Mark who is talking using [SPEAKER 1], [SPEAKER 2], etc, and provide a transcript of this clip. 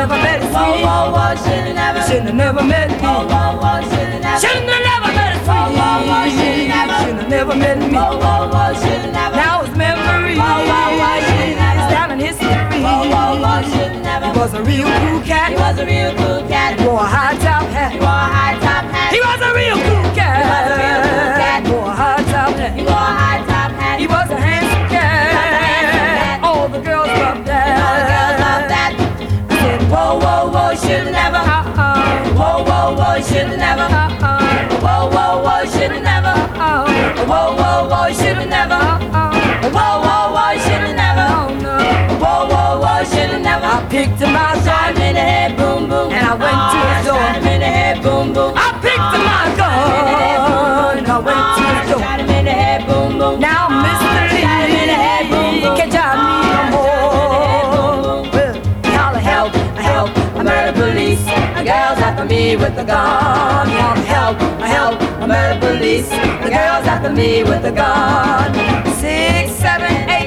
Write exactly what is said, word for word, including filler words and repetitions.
[SPEAKER 1] never met it sweet.
[SPEAKER 2] Whoa, whoa, whoa, should've never.
[SPEAKER 1] Should've never met me.
[SPEAKER 2] Whoa, whoa, whoa, should've never.
[SPEAKER 1] Should've never met it sweet.
[SPEAKER 2] Whoa, whoa, whoa, should've never.
[SPEAKER 1] Should've never met me.
[SPEAKER 2] Whoa, whoa, whoa, should've never.
[SPEAKER 1] Now it's memory.
[SPEAKER 2] Whoa, whoa, whoa, should've never.
[SPEAKER 1] It's down in history.
[SPEAKER 2] Whoa, whoa, whoa, should've never.
[SPEAKER 1] He was a real cool cat.
[SPEAKER 2] He was a real cool cat.
[SPEAKER 1] He wore a high top hat.
[SPEAKER 2] He wore a high top hat.
[SPEAKER 1] He was a real cool cat.
[SPEAKER 2] He was a real cool cat.
[SPEAKER 1] He wore a high top hat.
[SPEAKER 2] He wore a high top hat.
[SPEAKER 1] He was a handsome cat. All the girls loved that.
[SPEAKER 2] All the girls loved that.
[SPEAKER 1] I said,
[SPEAKER 2] Whoa, whoa, whoa, should've never.
[SPEAKER 1] uh-uh.
[SPEAKER 2] Whoa, whoa, whoa, should've never.
[SPEAKER 1] Uh-uh.
[SPEAKER 2] Whoa, whoa, whoa, should've never.
[SPEAKER 1] Uh-uh.
[SPEAKER 2] Whoa, whoa, whoa, should've never.
[SPEAKER 1] Uh-uh.
[SPEAKER 2] Whoa, whoa, whoa, should've never.
[SPEAKER 1] Oh, no.
[SPEAKER 2] Whoa, whoa, whoa, should've never.
[SPEAKER 1] I picked him out,
[SPEAKER 2] Shot him in the head, boom, boom.
[SPEAKER 1] and I went to his door.
[SPEAKER 2] Shot him in the head, boom, boom.
[SPEAKER 1] I picked him out, gun, and I went to his door.
[SPEAKER 2] Shot him in the head, boom, boom.
[SPEAKER 1] Now, Mister Lee,
[SPEAKER 2] Shot him in the head, boom, boom.
[SPEAKER 1] can't you need no more? Well, holla, help, help,
[SPEAKER 2] I murder police. The girls after me with the gun.
[SPEAKER 1] holla, help, help,
[SPEAKER 2] I murder police. The girls after me with the gun.
[SPEAKER 1] six, seven, eight.